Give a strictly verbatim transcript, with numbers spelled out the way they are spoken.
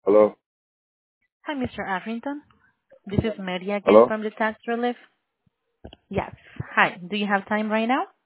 Hello? Hi, Mister Arrington. This is Mary again Hello? from the tax relief. Yes. Hi. Do you have time right now?